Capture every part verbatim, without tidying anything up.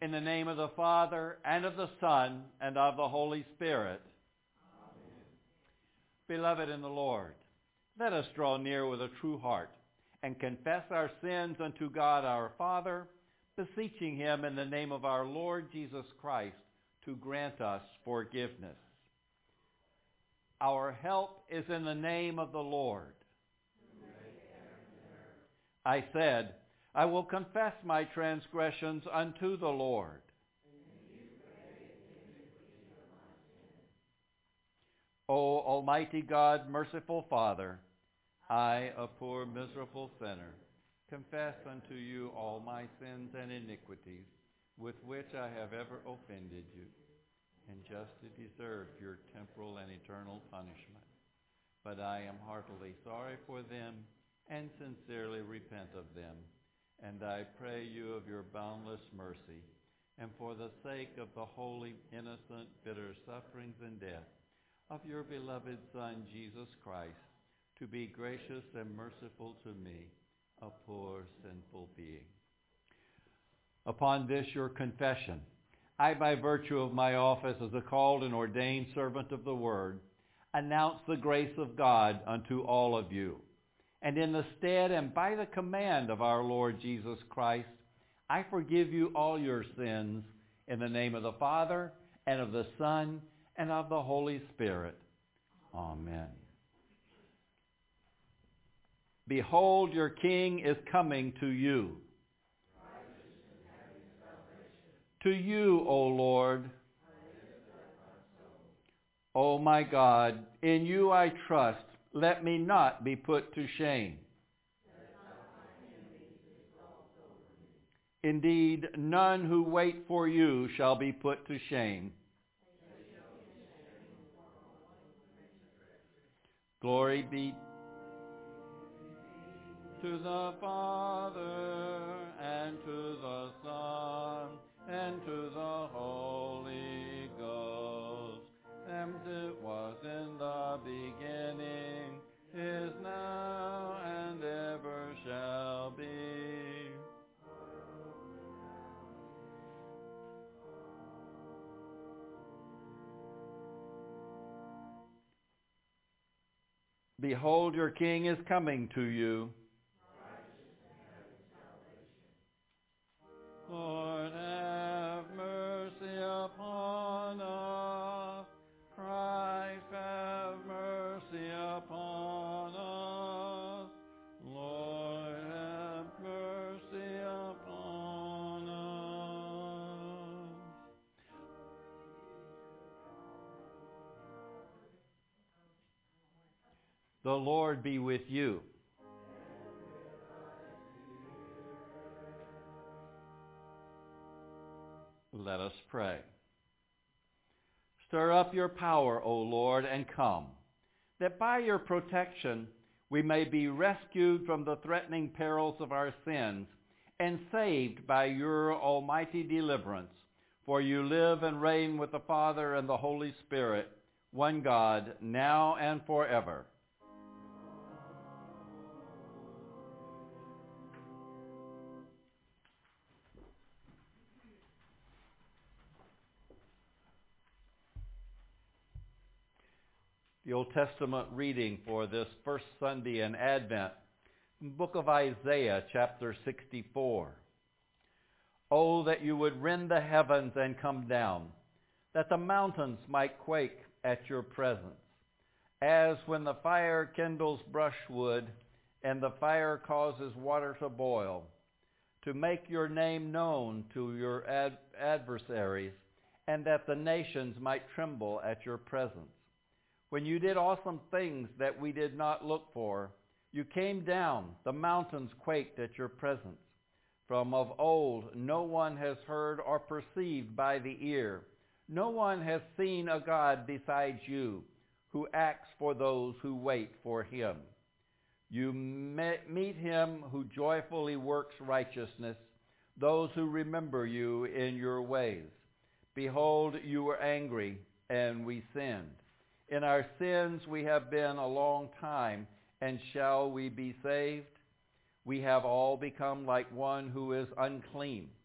In the name of the Father, and of the Son, and of the Holy Spirit. Amen. Beloved in the Lord, let us draw near with a true heart and confess our sins unto God our Father, beseeching him in the name of our Lord Jesus Christ to grant us forgiveness. Our help is in the name of the Lord. I said, I will confess my transgressions unto the Lord. O Almighty God, merciful Father, I, a poor miserable sinner, confess unto you all my sins and iniquities with which I have ever offended you, and justly deserve your temporal and eternal punishment. But I am heartily sorry for them and sincerely repent of them. And I pray you of your boundless mercy, and for the sake of the holy, innocent, bitter sufferings and death of your beloved Son, Jesus Christ, to be gracious and merciful to me, a poor, sinful being. Upon this your confession, I, by virtue of my office as a called and ordained servant of the Word, announce the grace of God unto all of you. And in the stead and by the command of our Lord Jesus Christ, I forgive you all your sins in the name of the Father, and of the Son, and of the Holy Spirit. Amen. Behold, your King is coming to you. To you, O Lord. O my God, in you I trust. Let me not be put to shame. Indeed, none who wait for you shall be put to shame. Glory be to the Father, and to the Son, and to the Holy Ghost, as it was in the beginning, is now, and ever shall be. Behold, your King is coming to you. Lord, have mercy upon us. Christ, have mercy upon us. Lord, have mercy upon us. The Lord be with you. Let us pray. Stir up your power, O Lord, and come, that by your protection we may be rescued from the threatening perils of our sins and saved by your almighty deliverance. For you live and reign with the Father and the Holy Spirit, one God, now and forever. The Old Testament reading for this first Sunday in Advent, book of Isaiah, chapter sixty-four. Oh, that you would rend the heavens and come down, that the mountains might quake at your presence, as when the fire kindles brushwood and the fire causes water to boil, to make your name known to your ad- adversaries, and that the nations might tremble at your presence. When you did awesome things that we did not look for, you came down, the mountains quaked at your presence. From of old no one has heard or perceived by the ear. No one has seen a God besides you, who acts for those who wait for him. You meet him who joyfully works righteousness, those who remember you in your ways. Behold, you were angry, and we sinned. In our sins we have been a long time, and shall we be saved? We have all become like one who is unclean,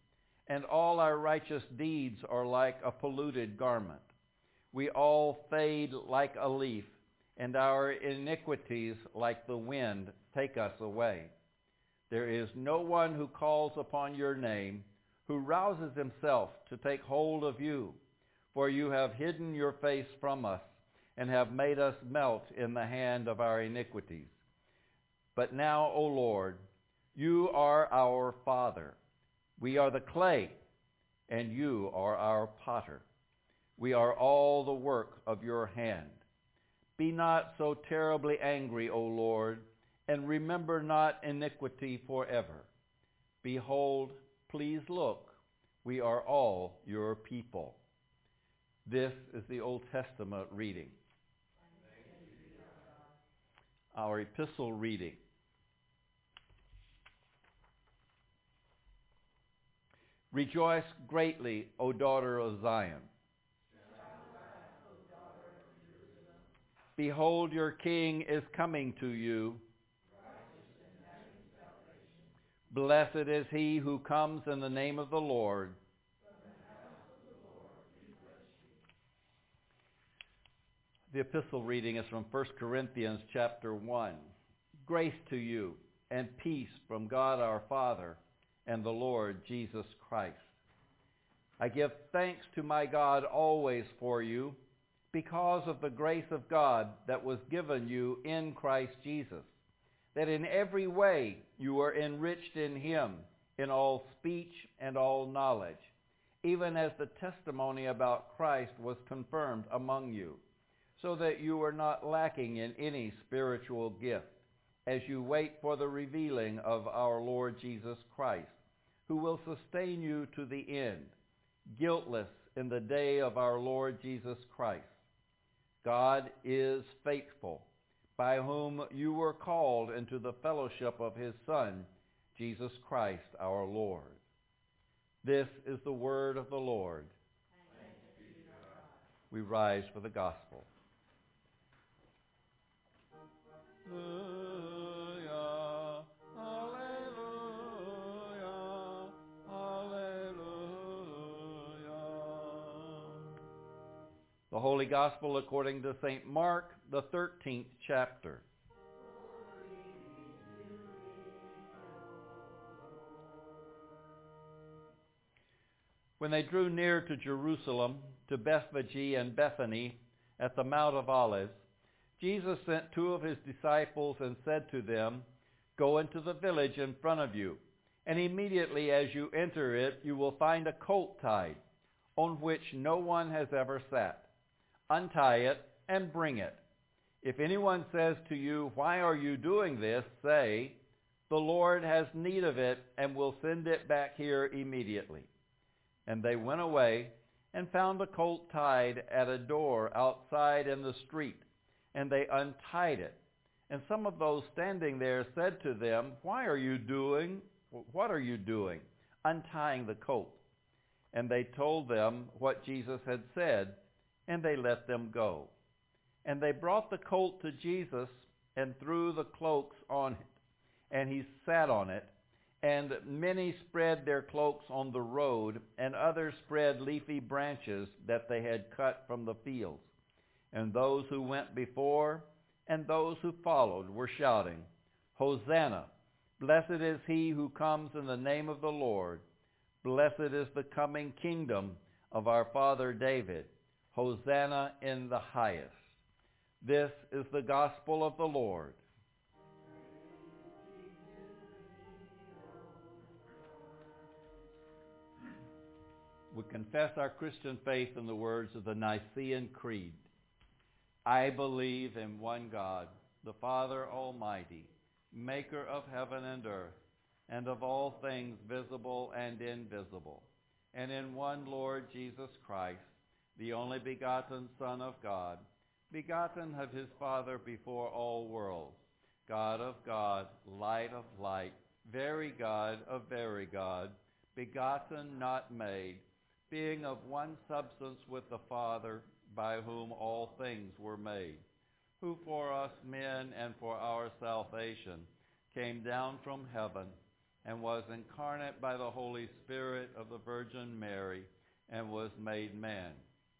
and all our righteous deeds are like a polluted garment. We all fade like a leaf, and our iniquities, like the wind, take us away. There is no one who calls upon your name, who rouses himself to take hold of you, for you have hidden your face from us, and have made us melt in the hand of our iniquities. But now, O Lord, you are our Father. We are the clay, and you are our potter. We are all the work of your hand. Be not so terribly angry, O Lord, and remember not iniquity forever. Behold, please look, we are all your people. This is the Old Testament reading. Our epistle reading. Rejoice greatly, O daughter of Zion. Behold, your king is coming to you. Blessed is he who comes in the name of the Lord. The epistle reading is from First Corinthians chapter one. Grace to you and peace from God our Father and the Lord Jesus Christ. I give thanks to my God always for you, because of the grace of God that was given you in Christ Jesus, that in every way you were enriched in him, in all speech and all knowledge, even as the testimony about Christ was confirmed among you, so that you are not lacking in any spiritual gift, as you wait for the revealing of our Lord Jesus Christ, who will sustain you to the end, guiltless in the day of our Lord Jesus Christ. God is faithful, by whom you were called into the fellowship of his Son, Jesus Christ our Lord. This is the word of the Lord. Thanks be to God. We rise for the gospel. Hallelujah, hallelujah, hallelujah. The Holy Gospel according to Saint Mark, the thirteenth chapter. When they drew near to Jerusalem, to Bethphage and Bethany, at the Mount of Olives, Jesus sent two of his disciples and said to them, "Go into the village in front of you, and immediately as you enter it, you will find a colt tied, on which no one has ever sat. Untie it and bring it. If anyone says to you, 'Why are you doing this?' say, 'The Lord has need of it and will send it back here immediately.'" And they went away and found the colt tied at a door outside in the street, and they untied it. And some of those standing there said to them, "Why are you doing, what are you doing, untying the colt?" And they told them what Jesus had said, and they let them go. And they brought the colt to Jesus and threw the cloaks on it, and he sat on it. And many spread their cloaks on the road, and others spread leafy branches that they had cut from the fields. And those who went before and those who followed were shouting, "Hosanna! Blessed is he who comes in the name of the Lord. Blessed is the coming kingdom of our father David. Hosanna in the highest." This is the gospel of the Lord. We confess our Christian faith in the words of the Nicene Creed. I believe in one God, the Father Almighty, maker of heaven and earth, and of all things visible and invisible, and in one Lord Jesus Christ, the only begotten Son of God, begotten of his Father before all worlds, God of God, light of light, very God of very God, begotten, not made, being of one substance with the Father, by whom all things were made, who for us men and for our salvation came down from heaven and was incarnate by the Holy Spirit of the Virgin Mary, and was made man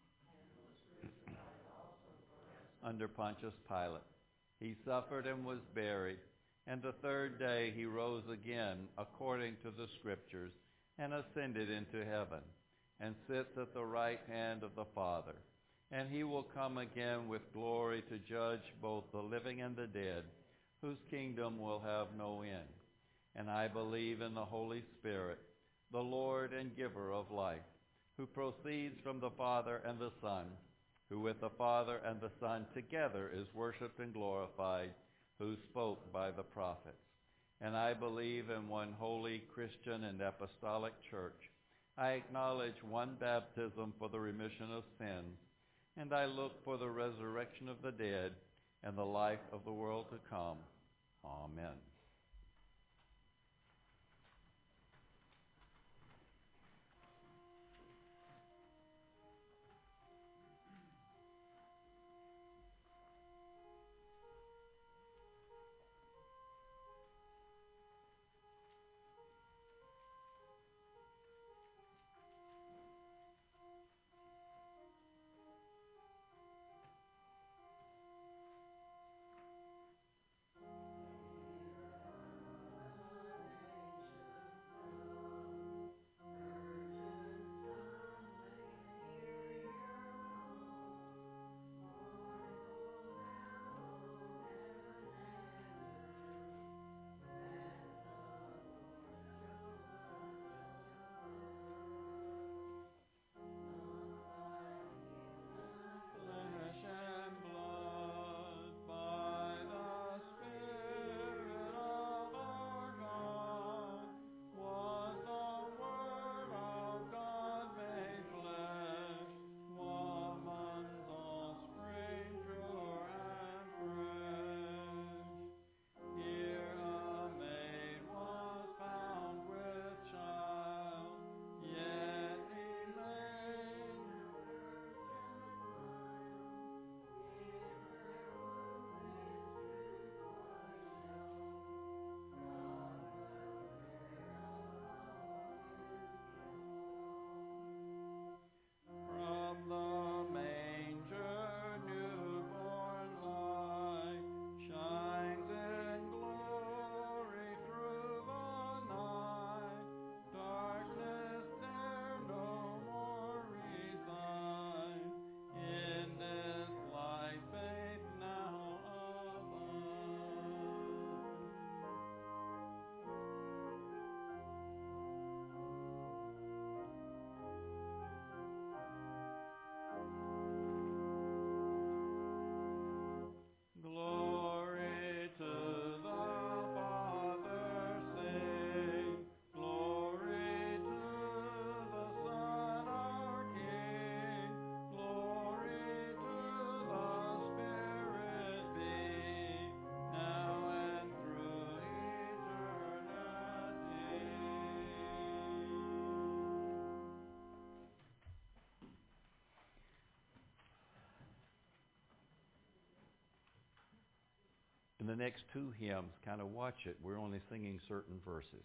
under Pontius Pilate. He suffered and was buried, and the third day he rose again according to the Scriptures, and ascended into heaven, and sits at the right hand of the Father. And he will come again with glory to judge both the living and the dead, whose kingdom will have no end. And I believe in the Holy Spirit, the Lord and giver of life, who proceeds from the Father and the Son, who with the Father and the Son together is worshipped and glorified, who spoke by the prophets. And I believe in one holy Christian and apostolic church. I acknowledge one baptism for the remission of sins, and I look for the resurrection of the dead and the life of the world to come. Amen. In the next two hymns, kind of watch it. We're only singing certain verses.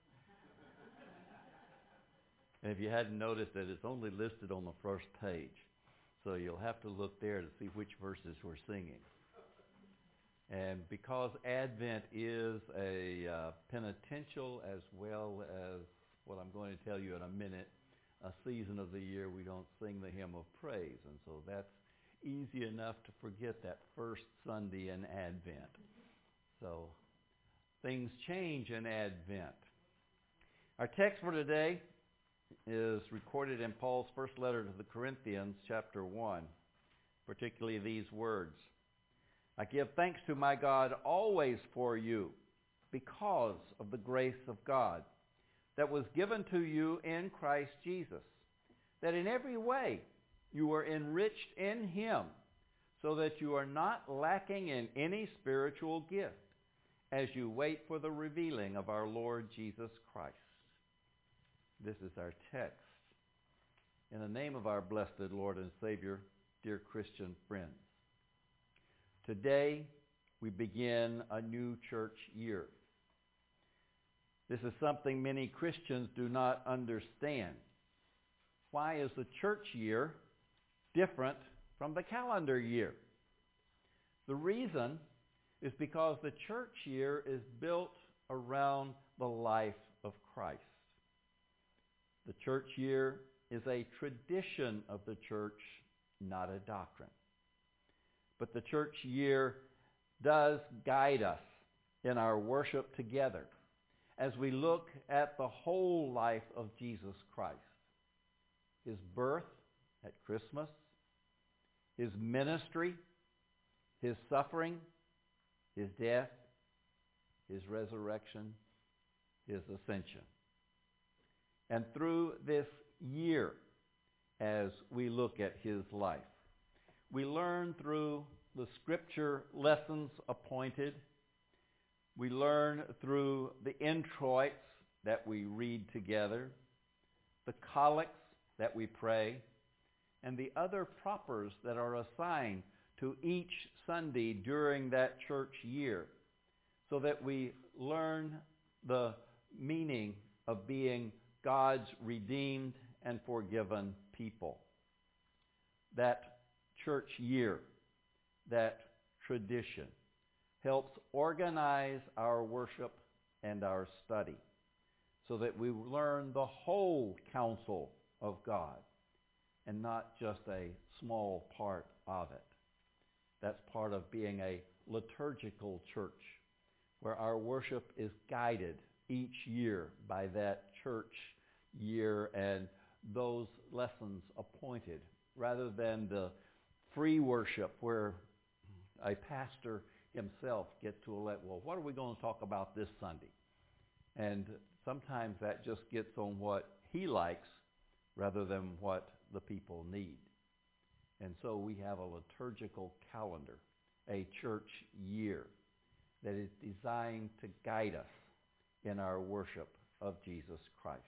And if you hadn't noticed that, it's only listed on the first page. So you'll have to look there to see which verses we're singing. And because Advent is a uh, penitential as well as what I'm going to tell you in a minute, a season of the year we don't sing the hymn of praise. And so that's easy enough to forget that first Sunday in Advent. So things change in Advent. Our text for today is recorded in Paul's first letter to the Corinthians, chapter one, particularly these words. I give thanks to my God always for you, because of the grace of God that was given to you in Christ Jesus, that in every way you were enriched in him, so that you are not lacking in any spiritual gift, as you wait for the revealing of our Lord Jesus Christ. This is our text. In the name of our blessed Lord and Savior, dear Christian friends, today we begin a new church year. This is something many Christians do not understand. Why is the church year different from the calendar year? The reason is because the church year is built around the life of Christ. The church year is a tradition of the church, not a doctrine. But the church year does guide us in our worship together as we look at the whole life of Jesus Christ. His birth at Christmas, his ministry, his suffering, his death, his resurrection, his ascension. And through this year, as we look at his life, we learn through the scripture lessons appointed. We learn through the introits that we read together, the collects that we pray, and the other propers that are assigned to each Sunday during that church year, so that we learn the meaning of being God's redeemed and forgiven people. That church year, that tradition, helps organize our worship and our study so that we learn the whole counsel of God and not just a small part of it. That's part of being a liturgical church, where our worship is guided each year by that church year and those lessons appointed, rather than the free worship where a pastor himself gets to elect, well, what are we going to talk about this Sunday? And sometimes that just gets on what he likes rather than what the people need. And so we have a liturgical calendar, a church year that is designed to guide us in our worship of Jesus Christ.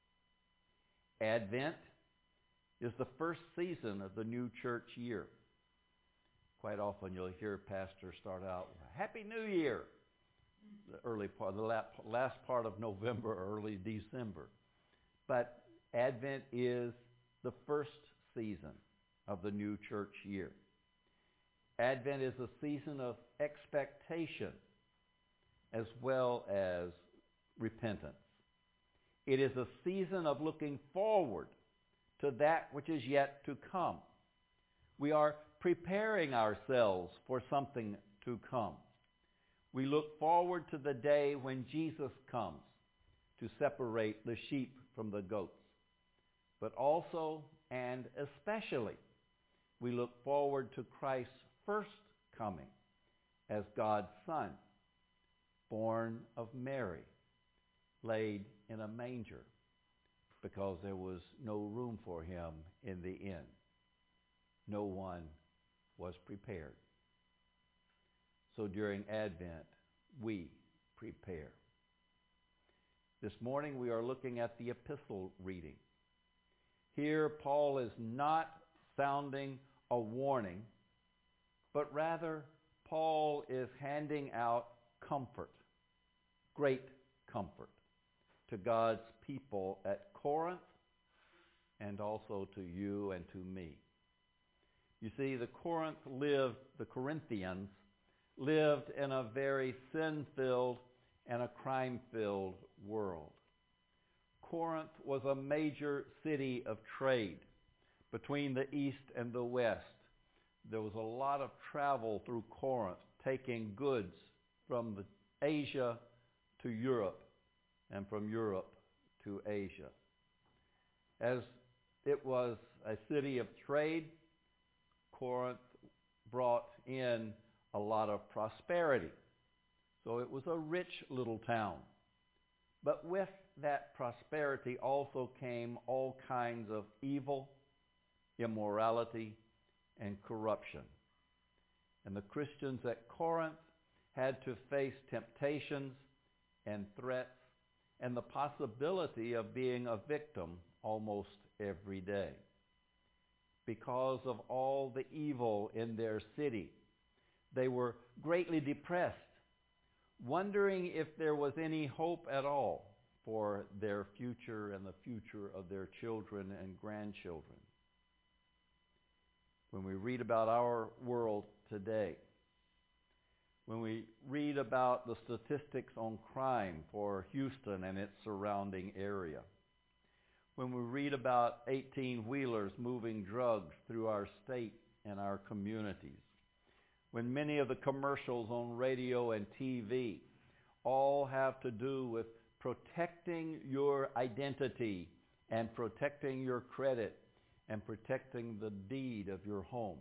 Advent is the first season of the new church year. Quite often you'll hear pastors start out, Happy New Year, the early part, the last part of November, early December. But Advent is the first season of the new church year. Advent is a season of expectation as well as repentance. It is a season of looking forward to that which is yet to come. We are preparing ourselves for something to come. We look forward to the day when Jesus comes to separate the sheep from the goats. But also and especially, we look forward to Christ's first coming as God's Son, born of Mary, laid in a manger because there was no room for him in the inn. No one was prepared. So during Advent, we prepare. This morning we are looking at the epistle reading. Here Paul is not sounding a warning, but rather Paul is handing out comfort, great comfort, to God's people at Corinth and also to you and to me. You see, the Corinth lived, the Corinthians lived in a very sin-filled and a crime-filled world. Corinth was a major city of trade between the east and the west. There was a lot of travel through Corinth, taking goods from the Asia to Europe and from Europe to Asia. As it was a city of trade, Corinth brought in a lot of prosperity. So it was a rich little town. But with that prosperity also came all kinds of evil, immorality, and corruption. And the Christians at Corinth had to face temptations and threats and the possibility of being a victim almost every day. Because of all the evil in their city, they were greatly depressed, wondering if there was any hope at all for their future and the future of their children and grandchildren. When we read about our world today, when we read about the statistics on crime for Houston and its surrounding area, when we read about eighteen-wheelers moving drugs through our state and our communities, when many of the commercials on radio and T V all have to do with protecting your identity and protecting your credit and protecting the deed of your home.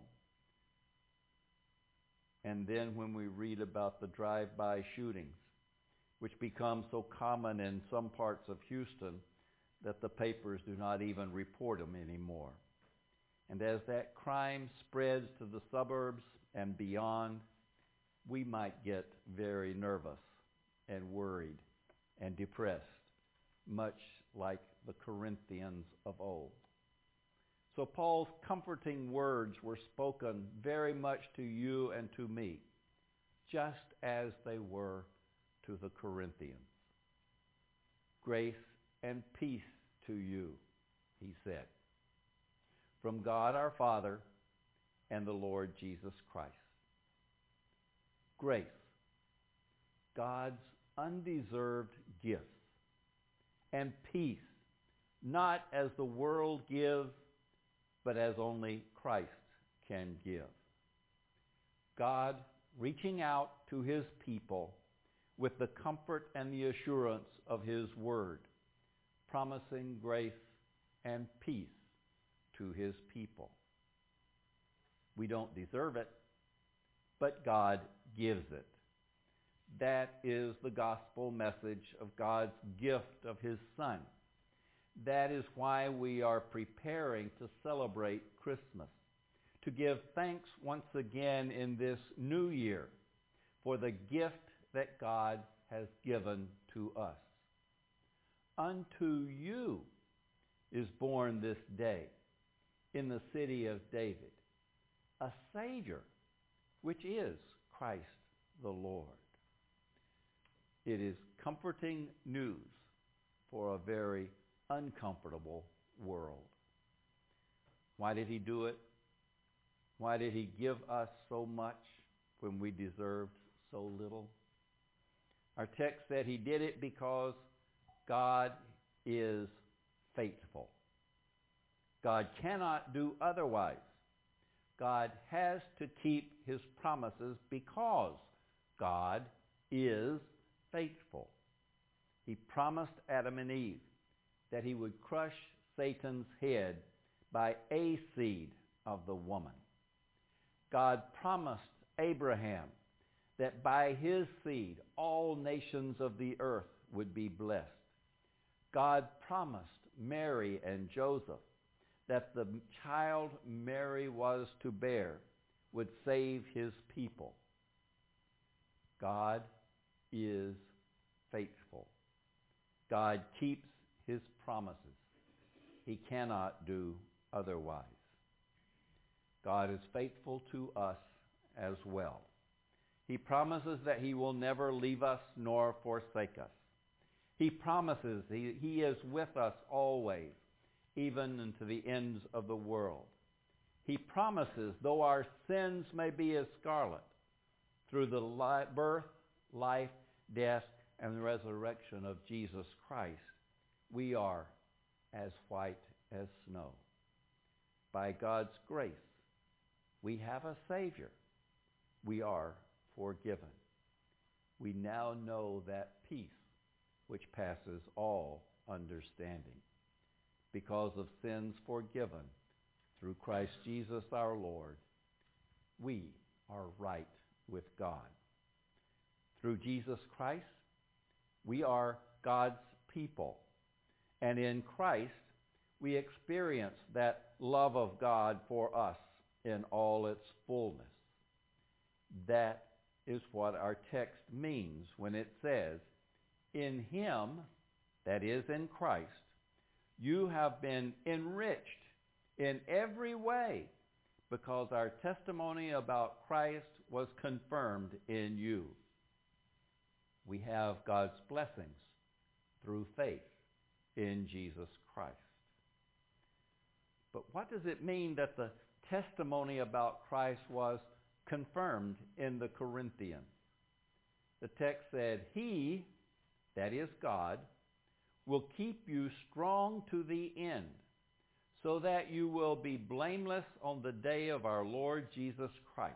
And then when we read about the drive-by shootings, which become so common in some parts of Houston that the papers do not even report them anymore. And as that crime spreads to the suburbs and beyond, we might get very nervous and worried and depressed, much like the Corinthians of old. So Paul's comforting words were spoken very much to you and to me, just as they were to the Corinthians. Grace and peace to you, he said, from God our Father and the Lord Jesus Christ. Grace, God's undeserved gift, and peace, not as the world gives, but as only Christ can give. God reaching out to his people with the comfort and the assurance of his word, promising grace and peace to his people. We don't deserve it, but God gives it. That is the gospel message of God's gift of his Son. That is why we are preparing to celebrate Christmas, to give thanks once again in this new year for the gift that God has given to us. Unto you is born this day in the city of David a Savior, which is Christ the Lord. It is comforting news for a very uncomfortable world. Why did he do it? Why did he give us so much when we deserved so little? Our text said he did it because God is faithful. God cannot do otherwise. God has to keep his promises because God is faithful. He promised Adam and Eve that he would crush Satan's head by a seed of the woman. God promised Abraham that by his seed all nations of the earth would be blessed. God promised Mary and Joseph that the child Mary was to bear would save his people. God is faithful. God keeps his promises. He cannot do otherwise. God is faithful to us as well. He promises that he will never leave us nor forsake us. He promises he, he is with us always, even unto the ends of the world. He promises, though our sins may be as scarlet, through the li- birth, life, death, and the resurrection of Jesus Christ, we are as white as snow. By God's grace, we have a Savior. We are forgiven. We now know that peace which passes all understanding because of sins forgiven through Christ Jesus our Lord. We are right with God. Through Jesus Christ, we are God's people. And in Christ, we experience that love of God for us in all its fullness. That is what our text means when it says, in him, that is in Christ, you have been enriched in every way because our testimony about Christ was confirmed in you. We have God's blessings through faith in Jesus Christ. But what does it mean that the testimony about Christ was confirmed in the Corinthians? The text said, He, that is God, will keep you strong to the end, so that you will be blameless on the day of our Lord Jesus Christ.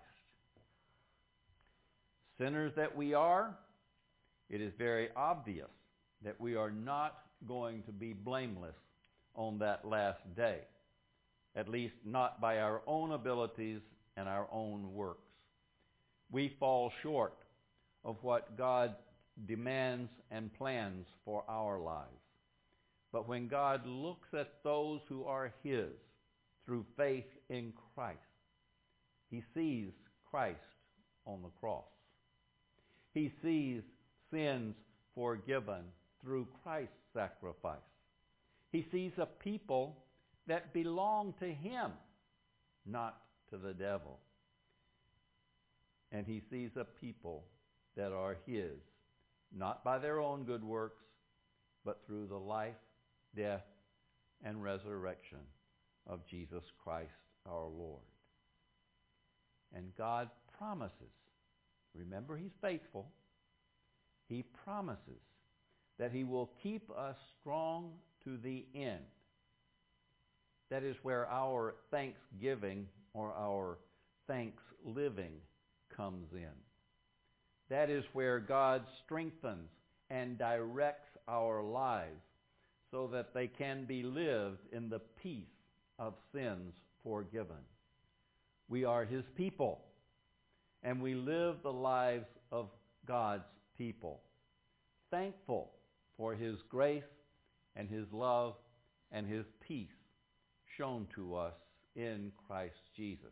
Sinners that we are, it is very obvious that we are not going to be blameless on that last day, at least not by our own abilities and our own works. We fall short of what God demands and plans for our lives. But when God looks at those who are His through faith in Christ, He sees Christ on the cross. He sees sins forgiven through Christ's sacrifice. He sees a people that belong to Him, not to the devil. And He sees a people that are His, not by their own good works, but through the life, death, and resurrection of Jesus Christ our Lord. And God promises, remember He's faithful, He promises that He will keep us strong to the end. That is where our thanksgiving or our thanks living comes in. That is where God strengthens and directs our lives so that they can be lived in the peace of sins forgiven. We are His people, and we live the lives of God's people, thankful for His grace and His love and His peace shown to us in Christ Jesus.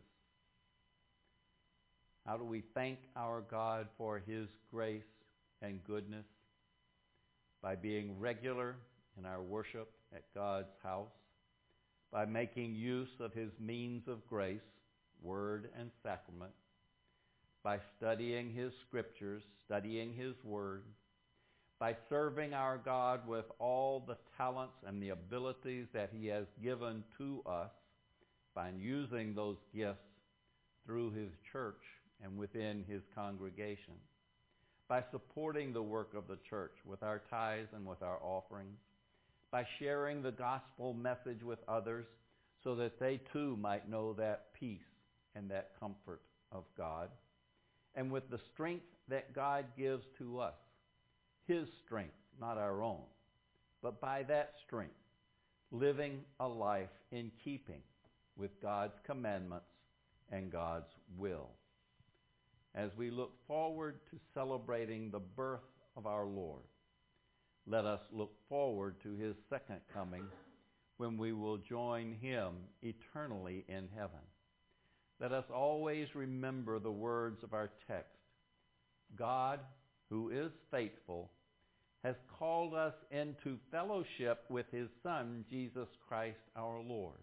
How do we thank our God for His grace and goodness? By being regular in our worship at God's house, by making use of His means of grace, word and sacrament, by studying His scriptures, studying His word, by serving our God with all the talents and the abilities that He has given to us, by using those gifts through His church and within His congregation, by supporting the work of the church with our tithes and with our offerings, by sharing the gospel message with others so that they too might know that peace and that comfort of God, and with the strength that God gives to us, His strength, not our own, but by that strength, living a life in keeping with God's commandments and God's will. As we look forward to celebrating the birth of our Lord, let us look forward to His second coming when we will join Him eternally in heaven. Let us always remember the words of our text. God, who is faithful, has called us into fellowship with His Son, Jesus Christ our Lord.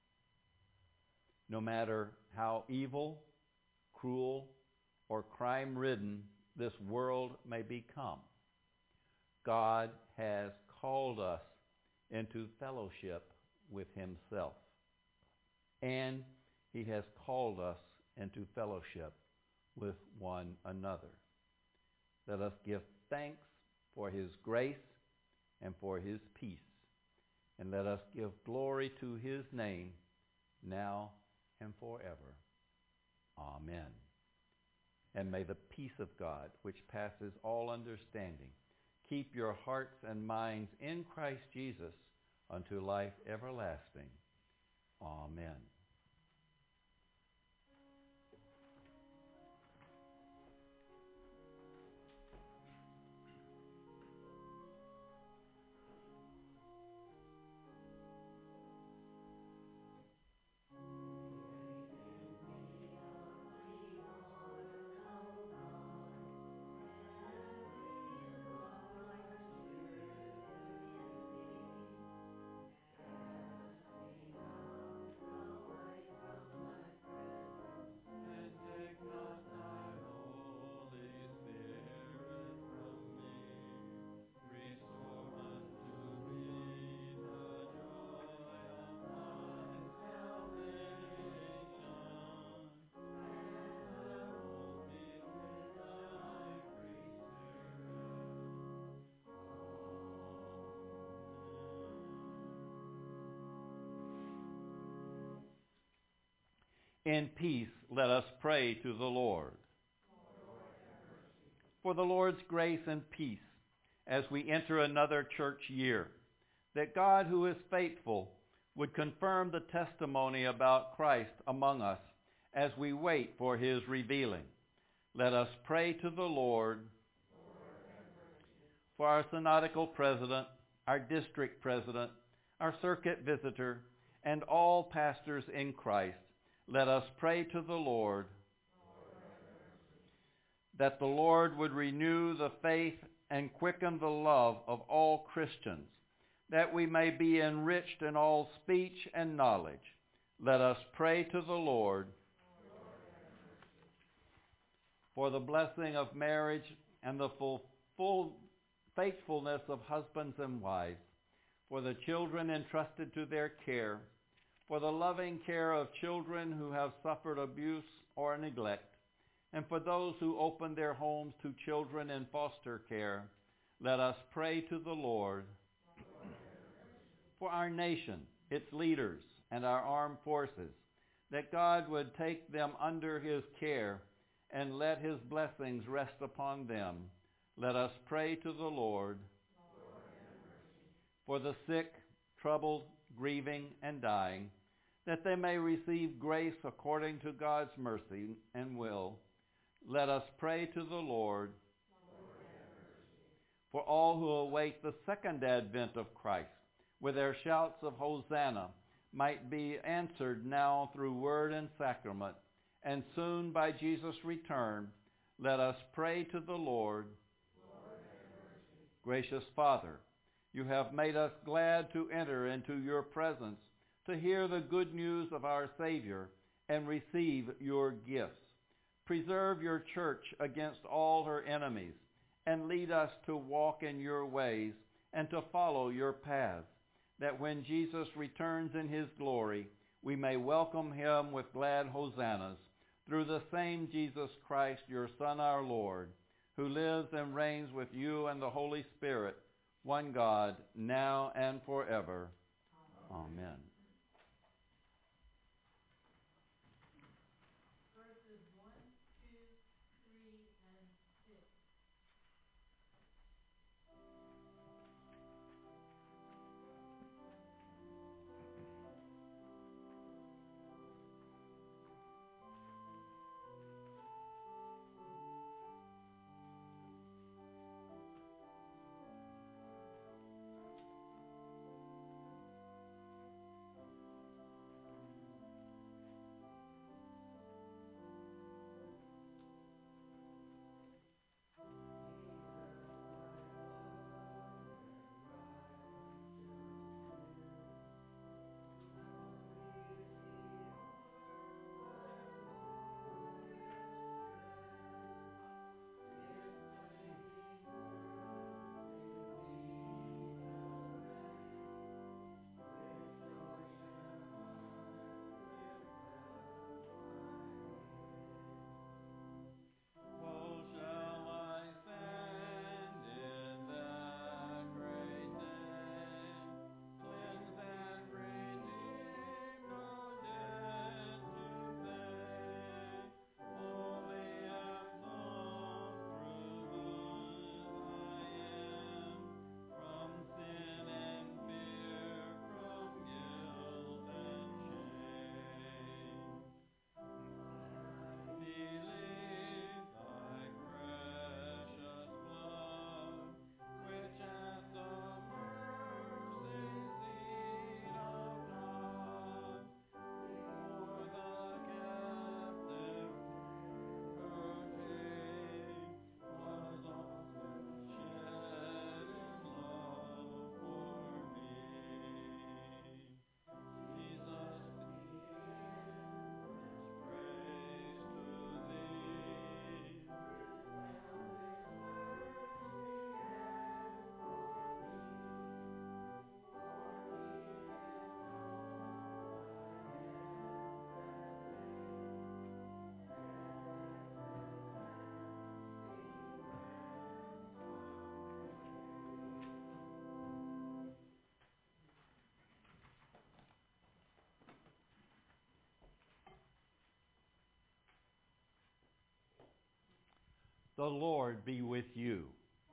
No matter how evil, cruel, or crime-ridden this world may become, God has called us into fellowship with Himself. And He has called us into fellowship with one another. Let us give thanks for His grace and for His peace. And let us give glory to His name now and forever. Amen. And may the peace of God, which passes all understanding, keep your hearts and minds in Christ Jesus unto life everlasting. Amen. In peace, let us pray to the Lord. For the Lord's grace and peace as we enter another church year, that God, who is faithful, would confirm the testimony about Christ among us as we wait for his revealing. Let us pray to the Lord. For our synodical president, our district president, our circuit visitor, and all pastors in Christ, let us pray to the Lord. That the Lord would renew the faith and quicken the love of all Christians, that we may be enriched in all speech and knowledge. Let us pray to the Lord. For the blessing of marriage and the full, full faithfulness of husbands and wives, for the children entrusted to their care, for the loving care of children who have suffered abuse or neglect, and for those who open their homes to children in foster care, let us pray to the Lord. For our nation, its leaders, and our armed forces, that God would take them under his care and let his blessings rest upon them, let us pray to the Lord. For the sick, troubled, grieving, and dying, that they may receive grace according to God's mercy and will, let us pray to the Lord. For all who await the second advent of Christ, with their shouts of Hosanna, might be answered now through word and sacrament, and soon by Jesus' return, let us pray to the Lord. Gracious Father, you have made us glad to enter into your presence, to hear the good news of our Savior and receive your gifts. Preserve your church against all her enemies, and lead us to walk in your ways and to follow your paths, that when Jesus returns in his glory, we may welcome him with glad hosannas, through the same Jesus Christ, your Son, our Lord, who lives and reigns with you and the Holy Spirit, one God, now and forever. Amen. Amen. The Lord be with you.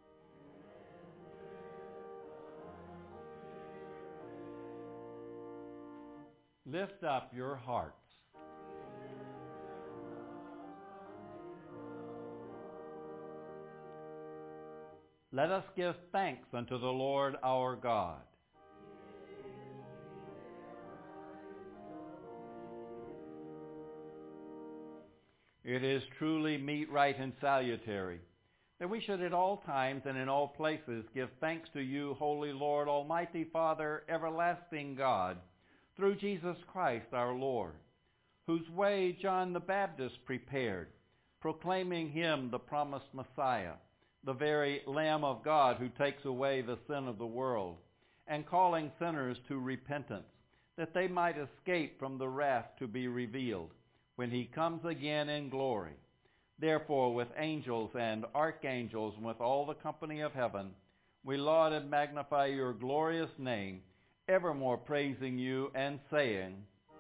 Lift up your hearts. Let us give thanks unto the Lord our God. It is truly meet, right, and salutary that we should at all times and in all places give thanks to you, Holy Lord, Almighty Father, everlasting God, through Jesus Christ our Lord, whose way John the Baptist prepared, proclaiming him the promised Messiah, the very Lamb of God who takes away the sin of the world, and calling sinners to repentance, that they might escape from the wrath to be revealed when he comes again in glory. Therefore, with angels and archangels and with all the company of heaven, we laud and magnify your glorious name, evermore praising you and saying,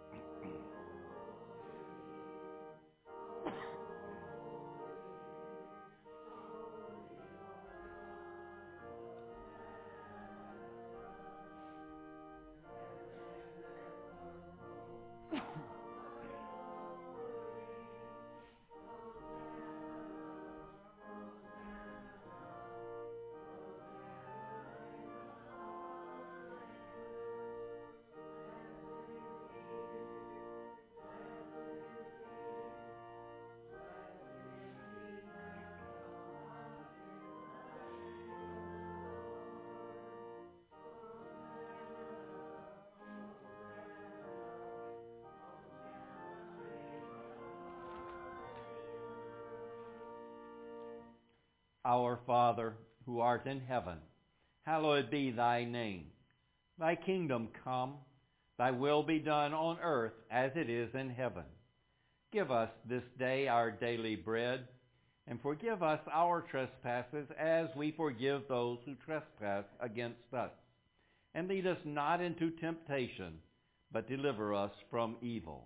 Our Father, who art in heaven, hallowed be thy name. Thy kingdom come, thy will be done on earth as it is in heaven. Give us this day our daily bread, and forgive us our trespasses as we forgive those who trespass against us. And lead us not into temptation, but deliver us from evil.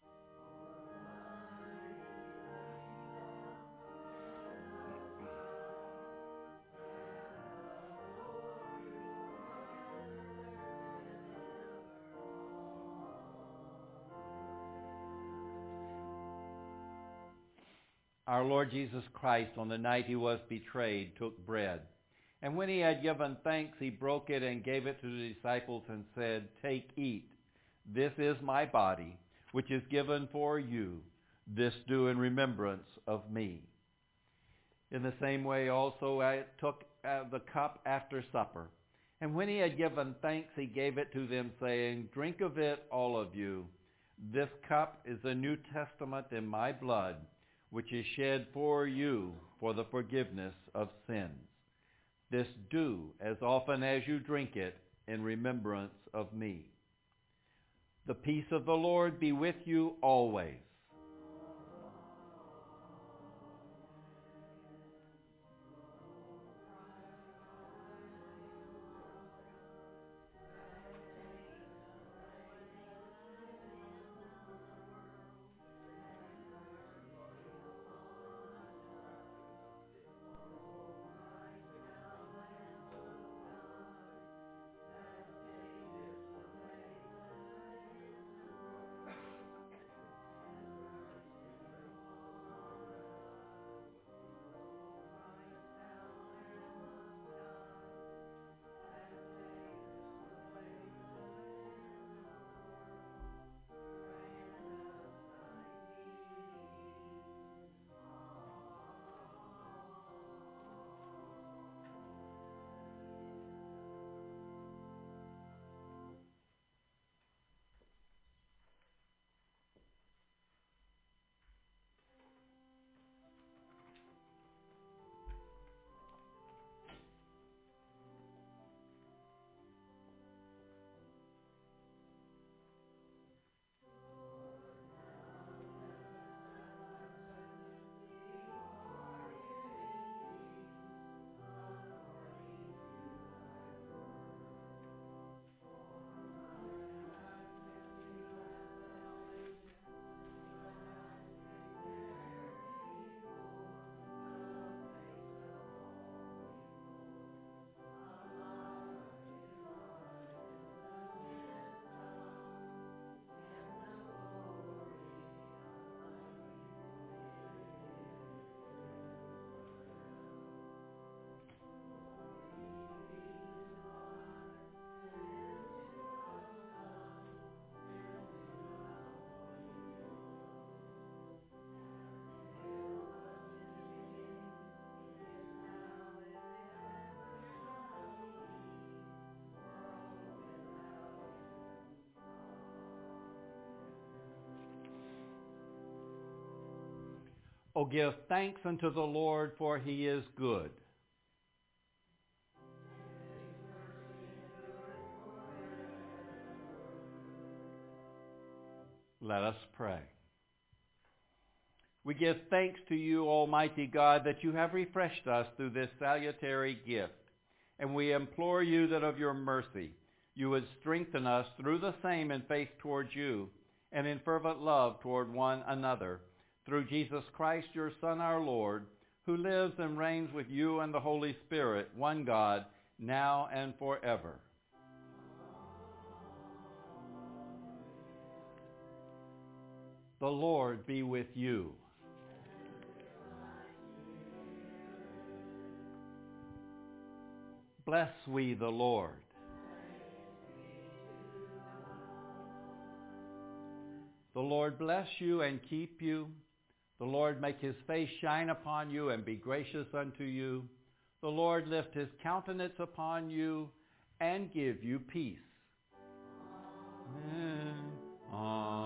Our Lord Jesus Christ, on the night he was betrayed, took bread. And when he had given thanks, he broke it and gave it to the disciples and said, "Take, eat. This is my body, which is given for you. This do in remembrance of me." In the same way also I took the cup after supper. And when he had given thanks, he gave it to them, saying, "Drink of it, all of you. This cup is the New Testament in my blood, which is shed for you for the forgiveness of sins. This do as often as you drink it in remembrance of me." The peace of the Lord be with you always. O give thanks unto the Lord, for he is good. Let us pray. We give thanks to you, Almighty God, that you have refreshed us through this salutary gift. And we implore you that of your mercy you would strengthen us through the same in faith towards you and in fervent love toward one another, through Jesus Christ, your Son, our Lord, who lives and reigns with you and the Holy Spirit, one God, now and forever. The Lord be with you. Bless we the Lord. The Lord bless you and keep you. The Lord make his face shine upon you and be gracious unto you. The Lord lift his countenance upon you and give you peace. Amen. Amen.